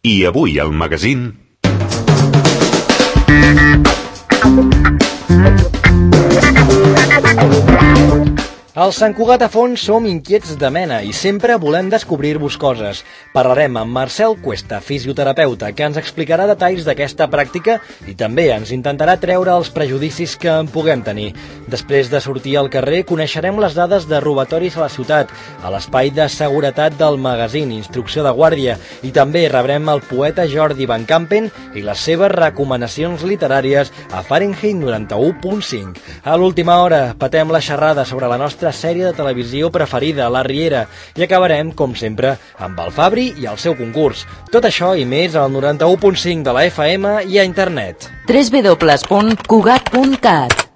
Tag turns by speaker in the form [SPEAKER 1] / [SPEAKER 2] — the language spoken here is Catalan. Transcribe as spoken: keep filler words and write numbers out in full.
[SPEAKER 1] I avui al magazín...
[SPEAKER 2] Als Sant Cugat a Fons som inquiets de mena i sempre volem descobrir-vos coses. Parlarem amb Marcel Cuesta, fisioterapeuta, que ens explicarà detalls d'aquesta pràctica i també ens intentarà treure els prejudicis que en puguem tenir. Després de sortir al carrer, coneixerem les dades de robatoris a la ciutat, a l'espai de seguretat del magazín Instrucció de Guàrdia, i també rebrem el poeta Jordi Van Campen i les seves recomanacions literàries a Fahrenheit noranta-u punt cinc. A l'última hora, patem la xerrada sobre la nostra sèrie de televisió preferida, La Riera, i acabarem, com sempre, amb el Fabri i el seu concurs. Tot això i més al noranta-u punt cinc de la F M i a internet.
[SPEAKER 3] w w w punt cugat punt cat